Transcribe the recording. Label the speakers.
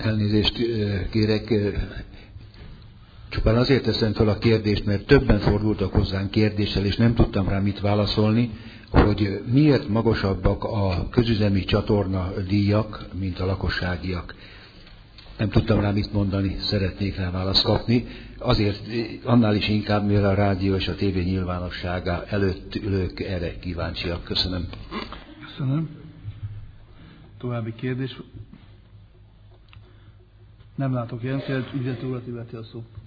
Speaker 1: Elnézést kérek. Csupán azért teszem fel a kérdést, mert többen fordultak hozzánk kérdéssel, és nem tudtam rá mit válaszolni, hogy miért magasabbak a közüzemi csatorna díjak, mint a lakosságiak. Nem tudtam rá mit mondani, szeretnék rá választ kapni. Azért annál is inkább, mivel a rádió és a tévé nyilvánossága előtt ülők erre kíváncsiak. Köszönöm.
Speaker 2: Köszönöm. További kérdés. Nem látok jelentkezést, ügyvezető urat illeti a szó.